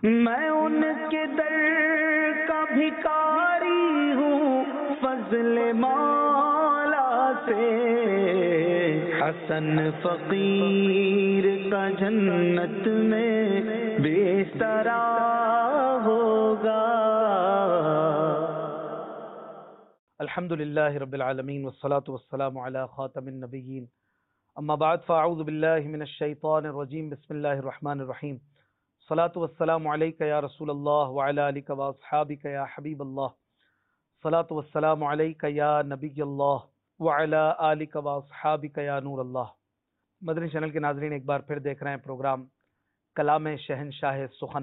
میں ان کے در کا بھکاری ہوں فضل مولا سے، حسن فقیر کا جنت میں بستر ہوگا۔ الحمدللہ رب العالمین والصلاة والسلام علی خاتم النبیین، اما بعد فاعوذ باللہ من الشیطان الرجیم، بسم اللہ الرحمن الرحیم۔ صلاۃ والسلام علیک یا رسول اللہ وعلی آلک واصحابک یا حبیب اللہ، صلاۃ والسلام علیک یا نبی اللہ وعلی آلک واصحابک یا نور اللہ۔ مدنی چینل کے ناظرین، ایک بار پھر دیکھ رہے ہیں پروگرام کلام شہنشاہ سخن۔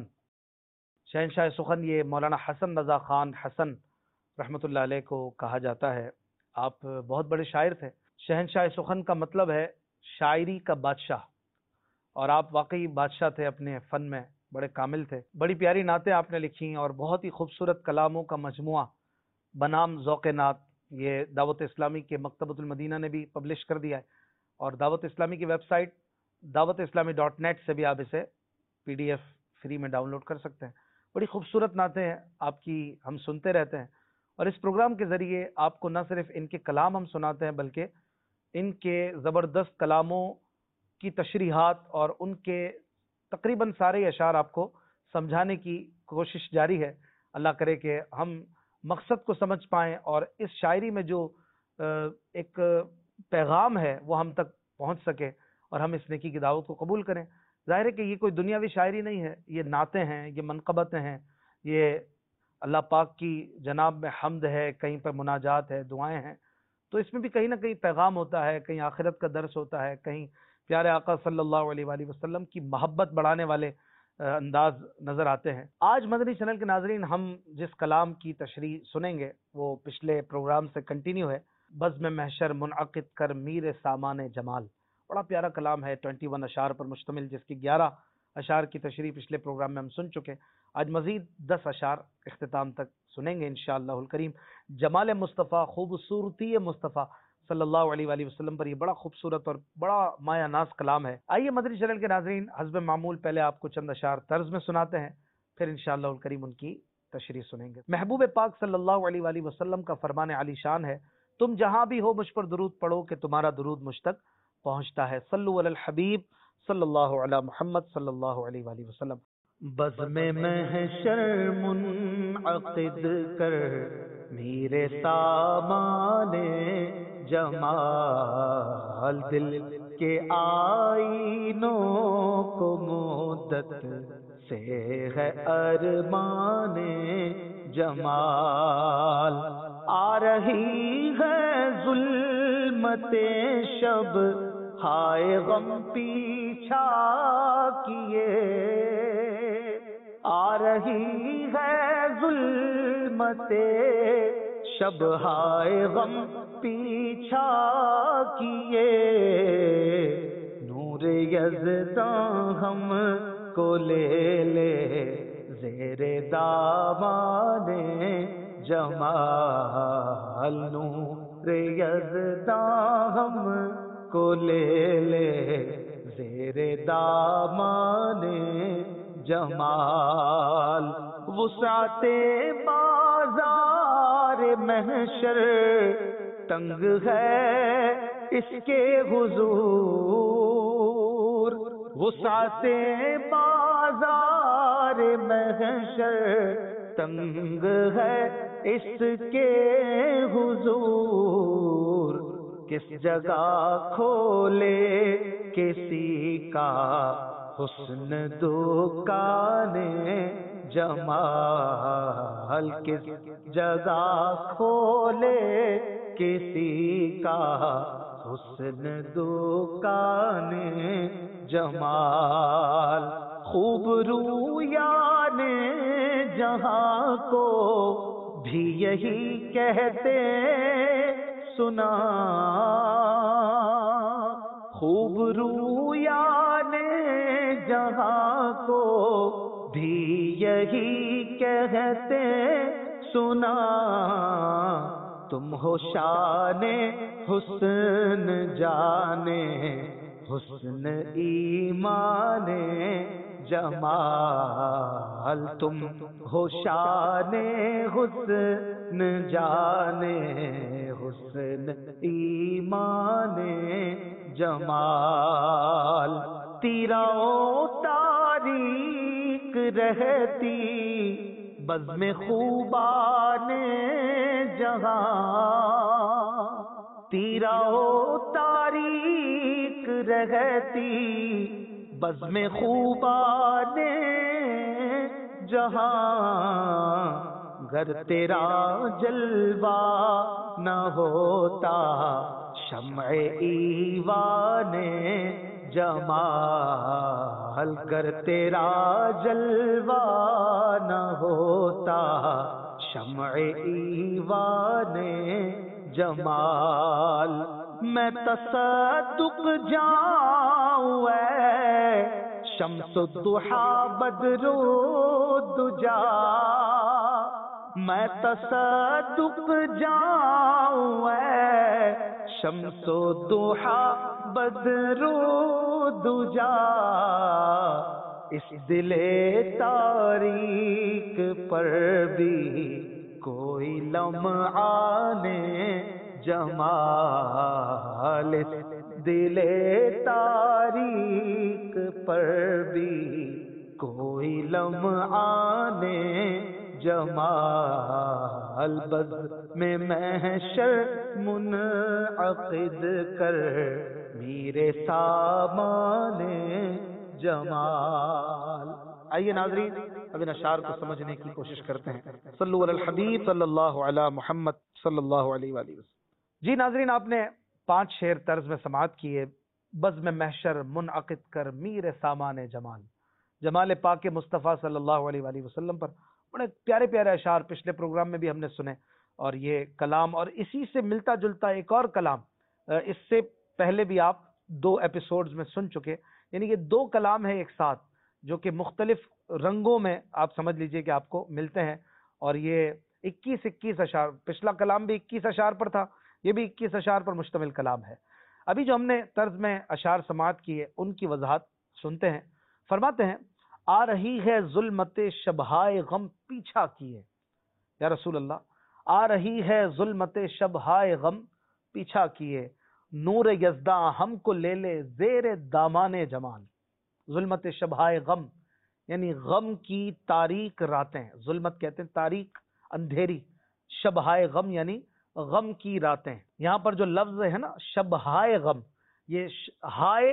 شہنشاہ سخن یہ مولانا حسن رضا خان حسن رحمۃ اللہ علیہ کو کہا جاتا ہے۔ آپ بہت بڑے شاعر تھے۔ شہنشاہ سخن کا مطلب ہے شاعری کا بادشاہ، اور آپ واقعی بادشاہ تھے، اپنے فن میں بڑے کامل تھے۔ بڑی پیاری نعتیں آپ نے لکھی اور بہت ہی خوبصورت کلاموں کا مجموعہ بنام ذوق نعت، یہ دعوت اسلامی کے مکتبۃ المدینہ نے بھی پبلش کر دیا ہے، اور دعوت اسلامی کی ویب سائٹ dawatIslami.net سے بھی آپ اسے PDF فری میں ڈاؤن لوڈ کر سکتے ہیں۔ بڑی خوبصورت نعتیں ہیں آپ کی، ہم سنتے رہتے ہیں، اور اس پروگرام کے ذریعے آپ کو نہ صرف ان کے کلام ہم سناتے ہیں بلکہ ان کے زبردست کلاموں کی تشریحات اور ان کے تقریباً سارے اشعار آپ کو سمجھانے کی کوشش جاری ہے۔ اللہ کرے کہ ہم مقصد کو سمجھ پائیں اور اس شاعری میں جو ایک پیغام ہے وہ ہم تک پہنچ سکے، اور ہم اس نیکی کی دعوت کو قبول کریں۔ ظاہر ہے کہ یہ کوئی دنیاوی شاعری نہیں ہے، یہ نعتیں ہیں، یہ منقبتیں ہیں، یہ اللہ پاک کی جناب میں حمد ہے، کہیں پر مناجات ہے، دعائیں ہیں، تو اس میں بھی کہیں نہ کہیں پیغام ہوتا ہے، کہیں آخرت کا درس ہوتا ہے، کہیں پیارے آقا صلی اللہ علیہ وآلہ وسلم کی محبت بڑھانے والے انداز نظر آتے ہیں۔ آج مدنی چینل کے ناظرین، ہم جس کلام کی تشریح سنیں گے وہ پچھلے پروگرام سے کنٹینیو ہے۔ بزم محشر منعقد کر میر سامان جمال، بڑا پیارا کلام ہے، 21 اشعار پر مشتمل، جس کی 11 اشعار کی تشریح پچھلے پروگرام میں ہم سن چکے۔ آج مزید 10 اشعار اختتام تک سنیں گے انشاءاللہ الکریم۔ جمال مصطفیٰ، خوبصورتی مصطفیٰ صلی اللہ علیہ وآلہ وسلم پر یہ بڑا خوبصورت اور بڑا مایہ ناز کلام ہے۔ آئیے مدنی چینل کے ناظرین، حسب معمول پہلے آپ کو چند اشعار طرز میں سناتے ہیں، پھر انشاءاللہ الکریم ان کی تشریح سنیں گے۔ محبوب پاک صلی اللہ علیہ وآلہ وسلم کا فرمان علی شان ہے، تم جہاں بھی ہو مجھ پر درود پڑھو کہ تمہارا درود مجھ تک پہنچتا ہے۔ صلو علی الحبیب صلی اللہ علی محمد صلی اللہ علیہ وآلہ وسلم۔ بزم محشر منعقد کر میرے سامان جمال، دل کے آئینوں کو مدت سے ہے ارمان جمال، آ رہی ہے ظلمت شب ہائے غم پیچھا کیے، آ رہی ہے ظلمت شب ہائے غم پیچھا کیے، نور یزداں ہم کو لے لے زیر دامان جمال، نور یزداں ہم کو لے لے زیر دامان جمال، وسعت بازار محشر تنگ ہے اس کے حضور، وسعت بازار محشر تنگ ہے اس کے حضور، کس جگہ کھولے کسی کا حسن دکان جمال، کس جگہ کھولے کسی کا حسن دکان جمال، خوب رویان جہاں کو بھی یہی کہتے سنا، خوب رویان جہاں کو بھی یہی کہتے سنا، تم ہو شان حسن جانے حسن ایمان جمال، تم ہو شان حسن جانے حسن ایمان جمال، تیرا تاریک رہتی بزم خوبان جہاں، تیرا تاریک رہتی بزم خوبان جہاں، گر تیرا جلوہ نہ ہوتا شمع ایوان جمال، گر تیرا جلوہ نہ ہوتا شمع ایوان جمال، میں تصدق جاؤں اے شمس الضحیٰ بدر الدجا، میں تصدق جاؤں اے شمس الضحیٰ بدر الدجا، اس دل تاریک پر بھی کوئی لمعان جمال، دل تاریک پر بھی کوئی لمعان جمال، بزم محشر منعقد کر میرے سامان جمال۔ آئیے ناظرین اب ان اشعار کو سمجھنے کی کوشش کرتے ہیں۔ صلو علی الحبیب صلی اللہ علی محمد صلی اللہ علیہ وآلہ وسلم۔ جی ناظرین، آپ نے 5 شعر طرز میں سماعت کیے۔ بزم محشر منعقد کر میر سامان جمال، جمال پاک مصطفیٰ صلی اللہ علیہ وآلہ وسلم پر بڑے پیارے پیارے اشعار پچھلے پروگرام میں بھی ہم نے سنے، اور یہ کلام اور اسی سے ملتا جلتا ایک اور کلام اس سے پہلے بھی آپ 2 ایپیسوڈز میں سن چکے، یعنی یہ 2 کلام ہیں ایک ساتھ جو کہ مختلف رنگوں میں آپ سمجھ لیجئے کہ آپ کو ملتے ہیں، اور یہ 21 اشعار، پچھلا کلام بھی 21 اشعار پر تھا، یہ بھی 21 اشعار پر مشتمل کلام ہے۔ ابھی جو ہم نے طرز میں اشعار سماعت کیے ان کی وضاحت سنتے ہیں۔ فرماتے ہیں، آ رہی ہے ظلمت شبہائے غم پیچھا کیے، یا رسول اللہ، آ رہی ہے ظلمت شبہائے غم پیچھا کیے، نور یزداں ہم کو لے لے زیر دامان جمال۔ ظلمت شبہائے غم یعنی غم کی تاریک راتیں، ظلمت کہتے ہیں تاریک اندھیری، شبہائے غم یعنی غم کی راتیں۔ یہاں پر جو لفظ ہے نا شبہائے غم، یہ ہائے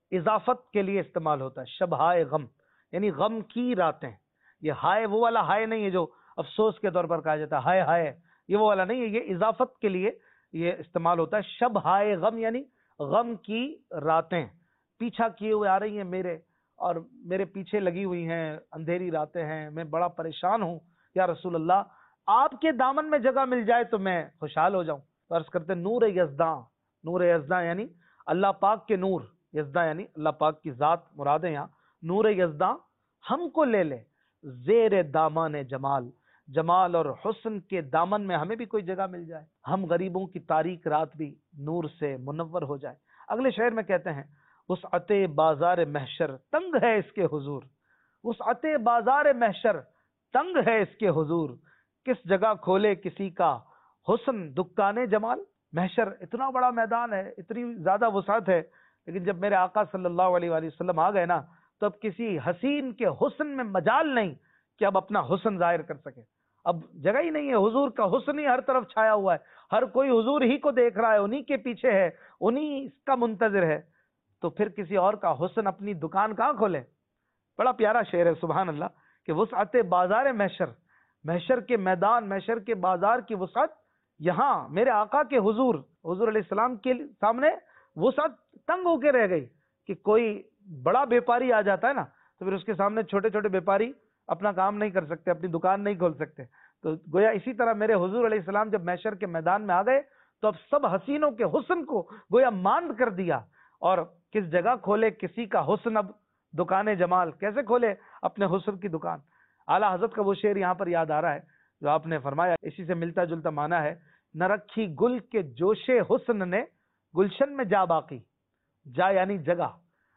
اضافت کے لیے استعمال ہوتا ہے، شبہائے غم یعنی غم کی راتیں۔ یہ ہائے وہ والا ہائے نہیں ہے جو افسوس کے طور پر کہا جاتا ہے ہائے ہائے، یہ وہ والا نہیں ہے، یہ اضافت کے لیے یہ استعمال ہوتا ہے۔ شبہائے غم یعنی غم کی راتیں پیچھا کیے ہوئے آ رہی ہیں میرے، اور میرے پیچھے لگی ہوئی ہیں، اندھیری راتیں ہیں، میں بڑا پریشان ہوں یا رسول اللہ، آپ کے دامن میں جگہ مل جائے تو میں خوشحال ہو جاؤں۔ تو عرض کرتے ہیں نور یزداں، نور یزداں یعنی اللہ پاک کے نور، یزداں یعنی اللہ پاک کی ذات مراد ہے یہاں، نور یزداں ہم کو لے لے زیر دامان جمال، جمال اور حسن کے دامن میں ہمیں بھی کوئی جگہ مل جائے، ہم غریبوں کی تاریک رات بھی نور سے منور ہو جائے۔ اگلے شعر میں کہتے ہیں، وسعت بازار محشر تنگ ہے اس کے حضور، وسعت بازار محشر تنگ ہے اس کے حضور، کس جگہ کھولے کسی کا حسن دکان جمال۔ محشر اتنا بڑا میدان ہے، اتنی زیادہ وسعت ہے، لیکن جب میرے آقا صلی اللہ علیہ وآلہ وسلم آ گئے نا تو اب کسی حسین کے حسن میں مجال نہیں کہ اب اپنا حسن ظاہر کر سکے، اب جگہ ہی نہیں ہے، حضور کا حسن ہی ہر طرف چھایا ہوا ہے، ہر کوئی حضور ہی کو دیکھ رہا ہے، انہی کے پیچھے ہے، انہی اس کا منتظر ہے، تو پھر کسی اور کا حسن اپنی دکان کہاں کھولے۔ بڑا پیارا شعر ہے سبحان اللہ کہ وسعت بازار محشر، محشر کے میدان، محشر کے بازار کی وسعت یہاں میرے آقا کے حضور علیہ السلام کے سامنے وسعت تنگ ہو کے رہ گئی کہ کوئی بڑا بیپاری آ جاتا ہے نا تو پھر اس کے سامنے چھوٹے چھوٹے بیپاری اپنا کام نہیں کر سکتے، اپنی دکان نہیں کھول سکتے۔ تو گویا اسی طرح میرے حضور علیہ السلام جب محشر کے میدان میں آ گئے تو اب سب حسینوں کے حسن کو گویا ماند کر دیا، اور کس جگہ کھولے کسی کا حسن اب دکان جمال، کیسے کھولے اپنے حسن کی دکان۔ اعلیٰ حضرت کا وہ شعر یہاں پر یاد آ رہا ہے جو آپ نے فرمایا، اسی سے ملتا جلتا معنی ہے، نہ رکھی گل کے جوش حسن نے گلشن میں جا باقی، جا یعنی جگہ،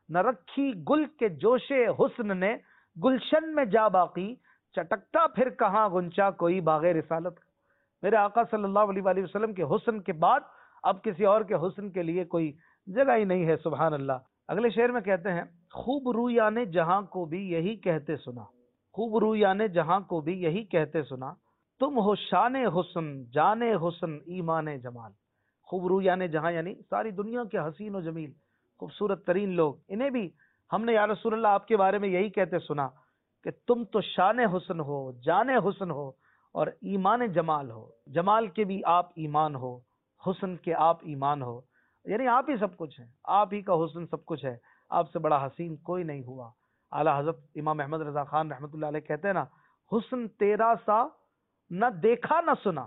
نہ رکھی گل کے جوشے حسن نے گلشن میں جا باقی، چٹکتا پھر کہاں غنچہ کوئی باغ رسالت کا۔ میرے آقا صلی اللہ علیہ وآلہ وسلم کے حسن کے بعد اب کسی اور کے حسن کے لیے کوئی جگہ ہی نہیں ہے، سبحان اللہ۔ اگلے شعر میں کہتے ہیں، خوب رویانے جہاں کو بھی یہی کہتے سنا، خوب رویانے جہاں کو بھی یہی کہتے سنا، تم ہو شان حسن جان حسن ایمان جمال۔ خوب رویانے جہاں یعنی ساری دنیا کے حسین و جمیل خوبصورت ترین لوگ، انہیں بھی ہم نے یا رسول اللہ آپ کے بارے میں یہی کہتے سنا کہ تم تو شان حسن ہو، جان حسن ہو اور ایمان جمال ہو، جمال کے بھی آپ ایمان ہو، حسن کے آپ ایمان ہو، یعنی آپ ہی سب کچھ ہیں، آپ ہی کا حسن سب کچھ ہے، آپ سے بڑا حسین کوئی نہیں ہوا۔ اعلیٰ حضرت امام احمد رضا خان رحمۃ اللہ علیہ کہتے ہیں نا، حسن تیرا سا نہ دیکھا نہ سنا،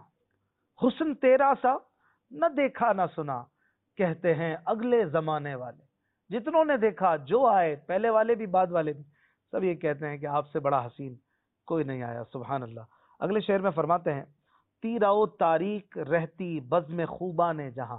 حسن تیرا سا نہ دیکھا نہ سنا، کہتے ہیں اگلے زمانے والے۔ جتنوں نے دیکھا، جو آئے، پہلے والے بھی بعد والے بھی، سب یہ کہتے ہیں کہ آپ سے بڑا حسین کوئی نہیں آیا، سبحان اللہ۔ اگلے شعر میں فرماتے ہیں، تیرا تاریک رہتی بزم خوبان جہاں،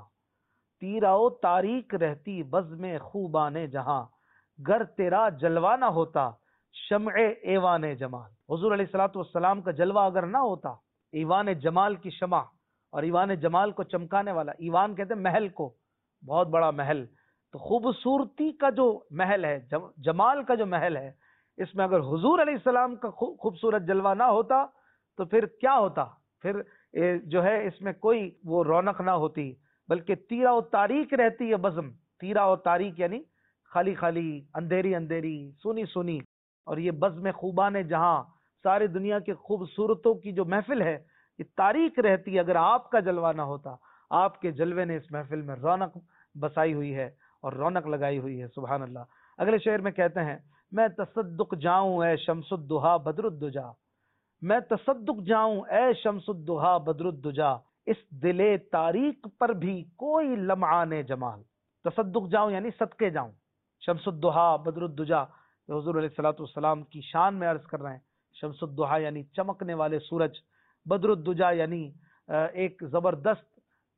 تیرا تاریک رہتی بزم خوبان جہاں، گر تیرا جلوہ نہ ہوتا شمع ایوان جمال۔ حضور علیہ الصلوۃ والسلام کا جلوہ اگر نہ ہوتا، ایوان جمال کی شمع، اور ایوان جمال کو چمکانے والا، ایوان کہتے ہیں محل کو، بہت بڑا محل، تو خوبصورتی کا جو محل ہے، جمال کا جو محل ہے، اس میں اگر حضور علیہ السلام کا خوبصورت جلوہ نہ ہوتا تو پھر کیا ہوتا؟ پھر جو ہے اس میں کوئی وہ رونق نہ ہوتی، بلکہ تیرا و تاریک رہتی ہے بزم، تیرا و تاریک یعنی خالی خالی، اندھیری اندھیری، سونی سونی، اور یہ بزم خوبان جہاں، ساری دنیا کے خوبصورتوں کی جو محفل ہے یہ تاریک رہتی، اگر آپ کا جلوہ نہ ہوتا، آپ کے جلوے نے اس محفل میں رونق بسائی ہوئی ہے اور رونق لگائی ہوئی ہے، سبحان اللہ۔ اگلے شعر میں کہتے ہیں، میں تصدق جاؤں اے شمس الدہا بدر الدجا، میں تصدق جاؤں اے شمس الدہا بدر الدجا، اس دل تاریک پر بھی کوئی لمعان جمال۔ تصدق جاؤں یعنی صدقے جاؤں، شمس الدہا بدر الدجا، حضور علیہ الصلوۃ والسلام کی شان میں عرض کر رہے ہیں۔ شمس الدہا یعنی چمکنے والے سورج، بدر الدجا یعنی ایک زبردست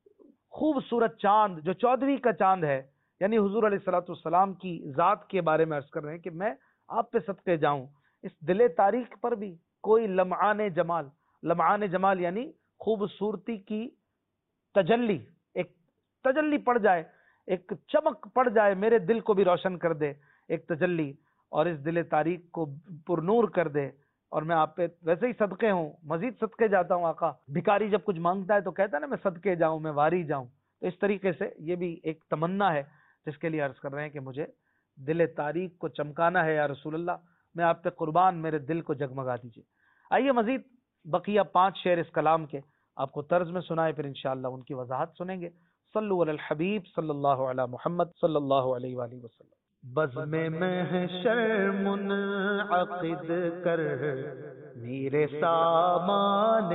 خوبصورت چاند جو 14ویں کا چاند ہے، یعنی حضور علیہ الصلوۃ والسلام کی ذات کے بارے میں عرض کر رہے ہیں کہ میں آپ پہ صدقے جاؤں، اس دل تاریخ پر بھی کوئی لمعان جمال، لمعان جمال یعنی خوبصورتی کی تجلی، ایک تجلی پڑ جائے، ایک چمک پڑ جائے، میرے دل کو بھی روشن کر دے ایک تجلی، اور اس دل تاریخ کو پرنور کر دے، اور میں آپ پہ ویسے ہی صدقے ہوں، مزید صدقے جاتا ہوں۔ آقا بھکاری جب کچھ مانگتا ہے تو کہتا ہے نا میں صدقے جاؤں، میں واری جاؤں، تو اس طریقے سے یہ بھی ایک تمنا ہے جس کے لیے عرض کر رہے ہیں کہ مجھے دل تاریخ کو چمکانا ہے یا رسول اللہ، میں آپ پہ قربان، میرے دل کو جگمگا دیجیے۔ آئیے مزید بقیہ 5 شعر اس کلام کے آپ کو طرز میں سنائے، پھر انشاءاللہ ان کی وضاحت سنیں گے۔ صلو علی الحبیب صلی اللہ علی محمد صلی اللہ علیہ وآلہ وسلم۔ بزم محشر منعقد کر میرے سامان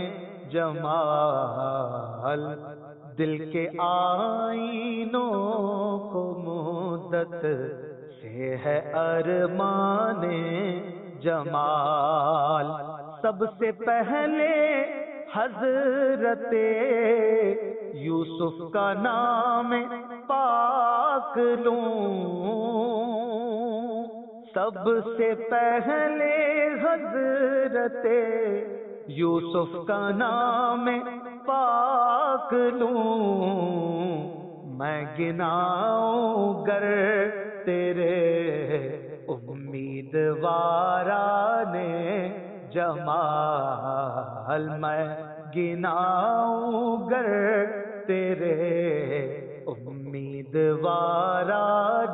جمال، دل کے آئینوں کو مدت سے ہے ارمان جمال، سب سے پہلے حضرت یوسف کا نام پاک لوں، سب سے پہلے حضرت یوسف کا نام پاک لوں، میں گناؤں گر تیرے امیدواران جمال، میں گناؤں گر تیرے امیدواران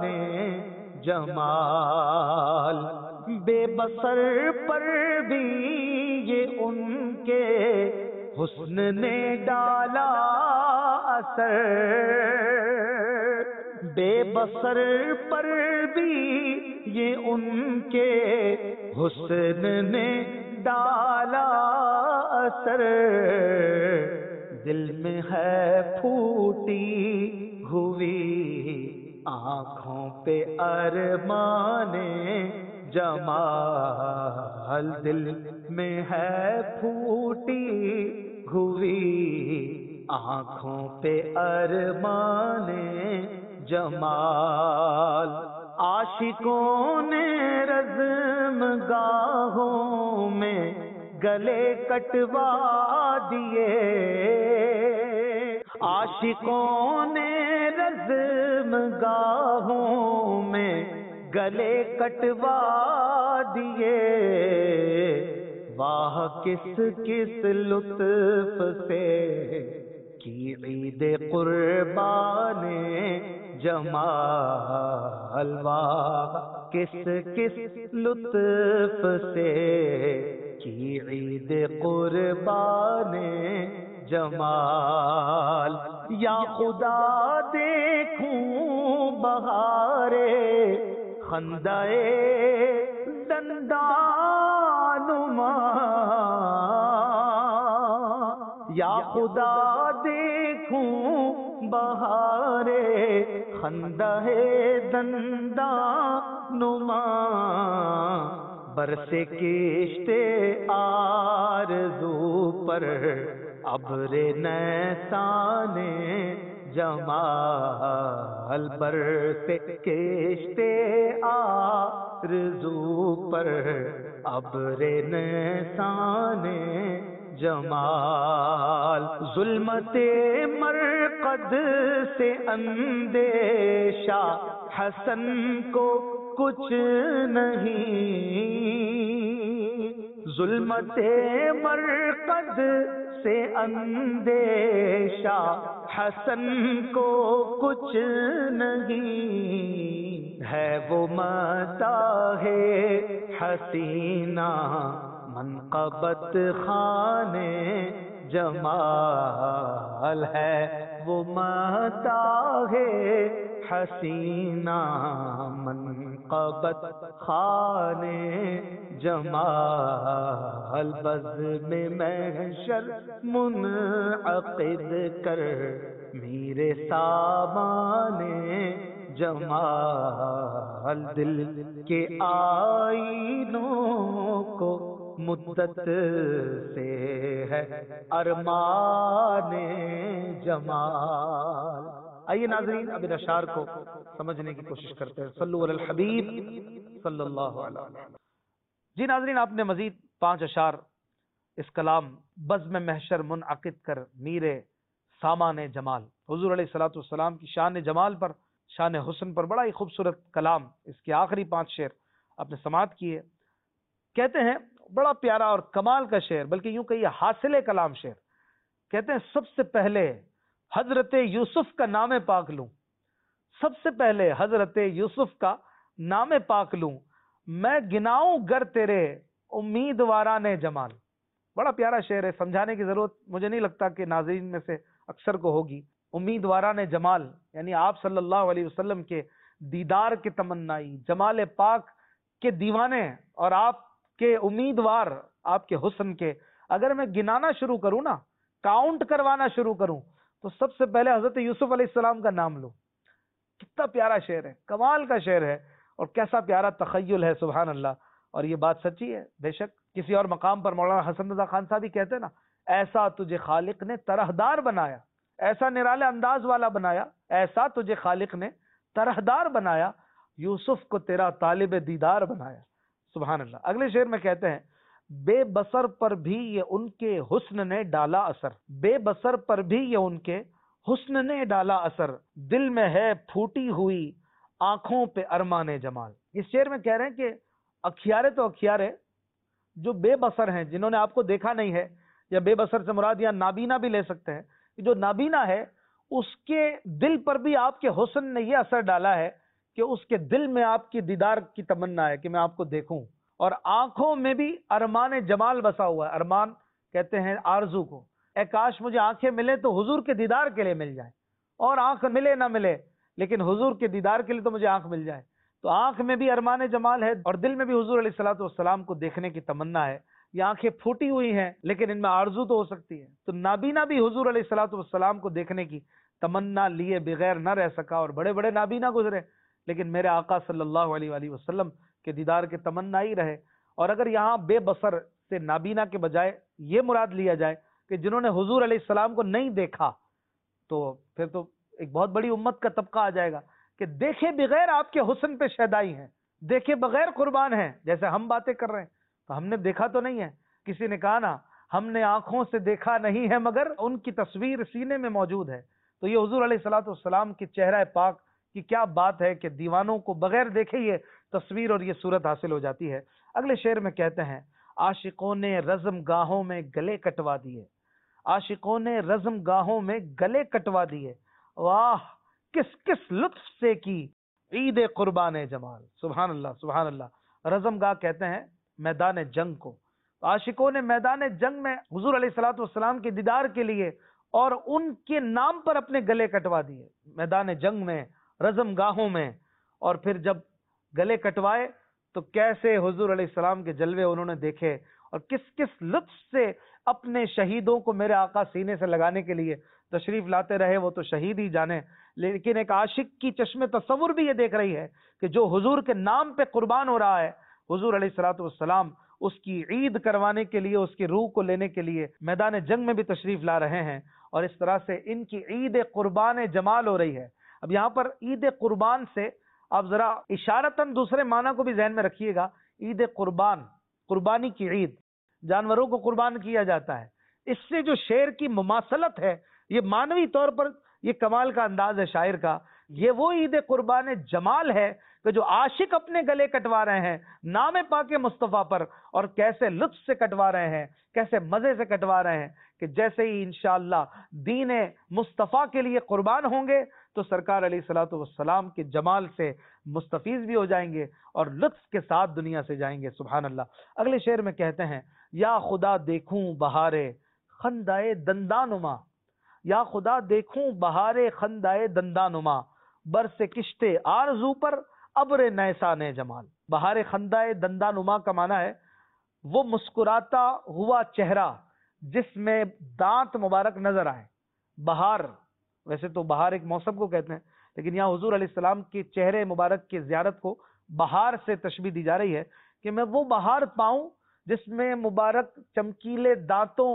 جمال، بے بصر پر بھی یہ ان کے حسن نے ڈالا اثر، بے بصر پر بھی یہ ان کے حسن نے ڈالا اثر، دل میں ہے پھوٹی ہوئی آنکھوں پہ ارمان جمال، دل میں ہے پھوٹی ہوئی آنکھوں پہ ارمان جمال، عاشقوں نے رزم گاہوں میں گلے کٹوا دیے، عاشقوں نے رزم گاہوں میں گلے کٹوا دیے، واہ کس کس لطف سے کی عید قربان جمال، واہ کس کس لطف سے کی عید قربان جمال، یا خدا دیکھوں بہارے خندائے دندان نما، یا خدا دیکھوں بہارے خندائے دندان نما، برسے کشتے آرزو پر ابر نیسان جمال، برسے کشتے آرزو پر ابر نیسان جمال، ظلمت مرقد سے اندیشہ حسن کو کچھ نہیں، ظلمت مرقد سے اندیشہ حسن کو کچھ نہیں، ہے وہ متاع حسینہ منقبت خانے جمال، ہے وہ متاع حسینہ منقبت خانے جمال، بزم محشر منعقد کر میرے سامان جمال، دل کے آئینوں کو مدت سے ہے ارمان جمال۔ آئیے ناظرین اب ان اشعار کو سمجھنے کی کوشش کرتے ہیں، صلو علی الحبیب صلی اللہ علیہ وسلم۔ جی ناظرین، آپ نے مزید 5 اشعار اس کلام بزم محشر منعقد کر میرے سامان جمال، حضور علیہ الصلوۃ والسلام کی شان جمال پر، شان حسن پر بڑا ہی خوبصورت کلام، اس کے آخری 5 شعر آپ نے سماعت کیے۔ کہتے ہیں بڑا پیارا اور کمال کا شعر، بلکہ یوں کہیے حاصل کلام شعر۔ کہتے ہیں سب سے پہلے حضرت یوسف کا نام پاک لوں، سب سے پہلے حضرت یوسف کا نام پاک لوں، میں گناؤں گر تیرے امیدواران جمال۔ بڑا پیارا شعر ہے، سمجھانے کی ضرورت مجھے نہیں لگتا کہ ناظرین میں سے اکثر کو ہوگی۔ امیدواران جمال یعنی آپ صلی اللہ علیہ وسلم کے دیدار کے تمنائی، جمال پاک کے دیوانے اور آپ کے امیدوار، آپ کے حسن کے، اگر میں گنانا شروع کروں نا، کاؤنٹ کروانا شروع کروں، تو سب سے پہلے حضرت یوسف علیہ السلام کا نام لوں۔ کتنا پیارا شعر ہے، کمال کا شعر ہے، اور کیسا پیارا تخیل ہے، سبحان اللہ۔ اور یہ بات سچی ہے، بے شک کسی اور مقام پر مولانا حسن رضا خان صاحب کہتے ہیں نا، ایسا تجھے خالق نے طرحدار بنایا، ایسا نرالے انداز والا بنایا، ایسا تجھے خالق نے طرحدار بنایا، یوسف کو تیرا طالب دیدار بنایا، سبحان اللہ۔ اگلے شعر میں کہتے ہیں بے بصر پر بھی یہ ان کے حسن نے ڈالا اثر، بے بصر پر بھی یہ ان کے حسن نے ڈالا اثر، دل میں ہے پھوٹی ہوئی آنکھوں پہ ارمان جمال۔ اس شعر میں کہہ رہے ہیں کہ اکھیارے تو اکھیارے جو بے بصر ہیں، جنہوں نے آپ کو دیکھا نہیں ہے، یا بے بصر سے مراد یا نابینا بھی لے سکتے ہیں، جو نابینا ہے اس کے دل پر بھی آپ کے حسن نے یہ اثر ڈالا ہے کہ اس کے دل میں آپ کی دیدار کی تمنا ہے کہ میں آپ کو دیکھوں، اور آنکھوں میں بھی ارمان جمال بسا ہوا ہے۔ ارمان کہتے ہیں آرزو کو، اے کاش مجھے آنکھیں ملے تو حضور کے دیدار کے لیے مل جائے، اور آنکھ ملے نہ ملے لیکن حضور کے دیدار کے لیے تو مجھے آنکھ مل جائے۔ تو آنکھ میں بھی ارمان جمال ہے اور دل میں بھی حضور علیہ الصلوۃ والسلام کو دیکھنے کی تمنا ہے۔ یہ آنکھیں پھوٹی ہوئی ہیں لیکن ان میں آرزو تو ہو سکتی ہے، تو نابینا بھی حضور علیہ الصلوۃ والسلام کو دیکھنے کی تمنا لیے بغیر نہ رہ سکا، اور بڑے بڑے نابینا گزرے لیکن میرے آقا صلی اللہ علیہ وآلہ وسلم کے دیدار کے تمنا ہی رہے۔ اور اگر یہاں بے بصر سے نابینا کے بجائے یہ مراد لیا جائے کہ جنہوں نے حضور علیہ السلام کو نہیں دیکھا، تو پھر تو ایک بہت بڑی امت کا طبقہ آ جائے گا کہ دیکھے بغیر آپ کے حسن پہ شیدائی ہیں، دیکھے بغیر قربان ہیں. جیسے ہم باتیں کر رہے ہیں تو ہم نے دیکھا تو نہیں ہے. کسی نے کہا نا ہم نے آنکھوں سے دیکھا نہیں ہے مگر ان کی تصویر سینے میں موجود ہے. تو یہ حضور علیہ الصلوۃ والسلام کے چہرہ پاک کی کیا بات ہے کہ دیوانوں کو بغیر دیکھے یہ تصویر اور یہ صورت حاصل ہو جاتی ہے. اگلے شعر میں کہتے ہیں عاشقوں نے رزم گاہوں میں گلے کٹوا دیے، عاشقوں نے رزم گاہوں میں گلے کٹوا دیے، واہ کس کس لطف سے کی عید قربان جمال. سبحان اللہ سبحان اللہ. رزم گاہ کہتے ہیں میدان جنگ کو. عاشقوں نے میدان جنگ میں حضور علیہ الصلوۃ والسلام کے دیدار کے لیے اور ان کے نام پر اپنے گلے کٹوا دیے میدان جنگ میں، رزم گاہوں میں. اور پھر جب گلے کٹوائے تو کیسے حضور علیہ السلام کے جلوے انہوں نے دیکھے اور کس کس لطف سے اپنے شہیدوں کو میرے آقا سینے سے لگانے کے لیے تشریف لاتے رہے. وہ تو شہید ہی جانے، لیکن ایک عاشق کی چشم تصور بھی یہ دیکھ رہی ہے کہ جو حضور کے نام پہ قربان ہو رہا ہے، حضور علیہ الصلوۃ والسلام اس کی عید کروانے کے لیے، اس کی روح کو لینے کے لیے میدان جنگ میں بھی تشریف لا رہے ہیں. اور اس طرح سے ان کی عید قربان جمال ہو رہی ہے. اب یہاں پر عید قربان سے آپ ذرا اشارتاً دوسرے معنی کو بھی ذہن میں رکھیے گا. عید قربان، قربانی کی عید، جانوروں کو قربان کیا جاتا ہے. اس سے جو شعر کی مماثلت ہے، یہ معنوی طور پر یہ کمال کا انداز ہے شاعر کا. یہ وہ عید قربان جمال ہے کہ جو عاشق اپنے گلے کٹوا رہے ہیں نام پاک مصطفیٰ پر، اور کیسے لطف سے کٹوا رہے ہیں، کیسے مزے سے کٹوا رہے ہیں کہ جیسے ہی انشاءاللہ دین مصطفیٰ کے لیے قربان ہوں گے تو سرکار علیہ الصلوۃ والسلام کے جمال سے مستفیض بھی ہو جائیں گے اور لطف کے ساتھ دنیا سے جائیں گے. سبحان اللہ. اگلے شعر میں کہتے ہیں یا خدا دیکھوں بہارے خندائے دندانما، یا خدا دیکھوں بہارے خندائے دندانما، برس کشتے آرزو پر ابر نیسان جمال. بہار خندائے دندانما کا معنی ہے وہ مسکراتا ہوا چہرہ جس میں دانت مبارک نظر آئے. بہار، ویسے تو بہار ایک موسم کو کہتے ہیں، لیکن یہاں حضور علیہ السلام کے چہرے مبارک کی زیارت کو بہار سے تشبیہ دی جا رہی ہے کہ میں وہ بہار پاؤں جس میں مبارک چمکیلے دانتوں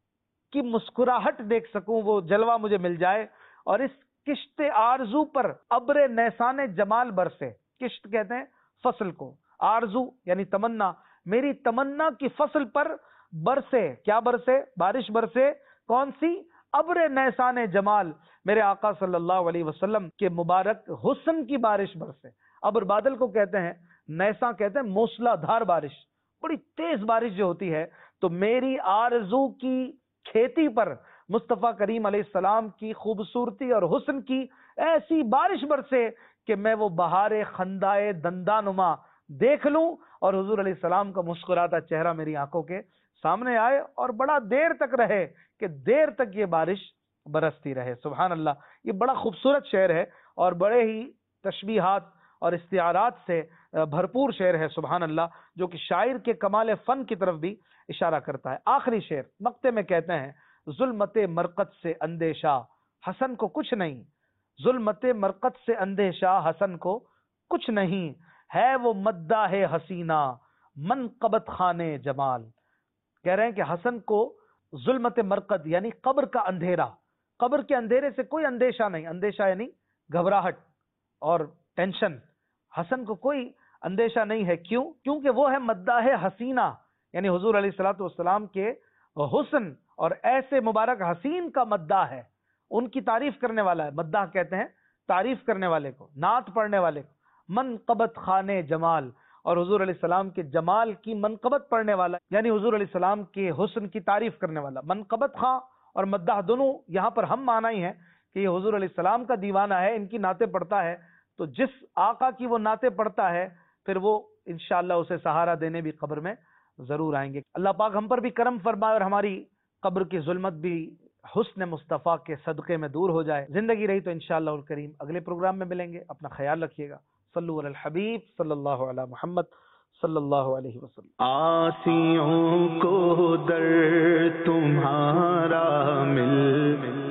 کی مسکراہٹ دیکھ سکوں، وہ جلوہ مجھے مل جائے. اور اس کشت آرزو پر ابر نیسان جمال برسے. کشت کہتے ہیں فصل کو، آرزو یعنی تمنا، میری تمنا کی فصل پر برسے. کیا برسے؟ بارش برسے. کون سی؟ ابر نیسان جمال، میرے آقا صلی اللہ علیہ وسلم کے مبارک حسن کی بارش برسے. ابر بادل کو کہتے ہیں، نیسا کہتے ہیں موسلا دھار بارش، بڑی تیز بارش جو ہوتی ہے. تو میری آرزو کی کھیتی پر مصطفیٰ کریم علیہ السلام کی خوبصورتی اور حسن کی ایسی بارش برسے کہ میں وہ بہار خندائے دندانما دیکھ لوں اور حضور علیہ السلام کا مسکراتا چہرہ میری آنکھوں کے سامنے آئے اور بڑا دیر تک رہے، کہ دیر تک یہ بارش برستی رہے. سبحان اللہ. یہ بڑا خوبصورت شعر ہے اور بڑے ہی تشبیہات اور استعارات سے بھرپور شعر ہے. سبحان اللہ. جو کہ شاعر کے کمال فن کی طرف بھی اشارہ کرتا ہے. آخری شعر مقطع میں کہتے ہیں ظلمت مرقد سے اندیشہ حسن کو کچھ نہیں، ظلمت مرقد سے اندیشہ حسن کو کچھ نہیں، ہے وہ مداح حسینہ منقبت خانے جمال. کہہ رہے ہیں کہ حسن کو ظلمت مرقد یعنی قبر کا اندھیرا، قبر کے اندھیرے سے کوئی اندیشہ نہیں. اندیشہ یعنی گھبراہٹ اور ٹینشن. حسن کو کوئی اندیشہ نہیں ہے. کیوں؟ کیونکہ وہ ہے مداح حسینہ، یعنی حضور علیہ الصلوۃ والسلام کے حسن اور ایسے مبارک حسین کا مداح ہے، ان کی تعریف کرنے والا ہے. مداح کہتے ہیں تعریف کرنے والے کو، نعت پڑھنے والے کو. منقبت خانے جمال، اور حضور علیہ السلام کے جمال کی منقبت پڑھنے والا یعنی حضور علیہ السلام کے حسن کی تعریف کرنے والا. منقبت خاں اور مداح دونوں یہاں پر ہم معنی ہی ہیں کہ یہ حضور علیہ السلام کا دیوانہ ہے، ان کی نعتیں پڑھتا ہے. تو جس آقا کی وہ نعتیں پڑھتا ہے پھر وہ انشاءاللہ اسے سہارا دینے بھی قبر میں ضرور آئیں گے. اللہ پاک ہم پر بھی کرم فرمائے اور ہماری قبر کی ظلمت بھی حسن مصطفیٰ کے صدقے میں دور ہو جائے. زندگی رہی تو انشاءاللہ الکریم اگلے پروگرام میں ملیں گے. اپنا خیال رکھیے گا. صلو علی الحبیب صلی اللہ علی محمد صلی اللہ علیہ وسلم. آسیوں کو در تمہارا مل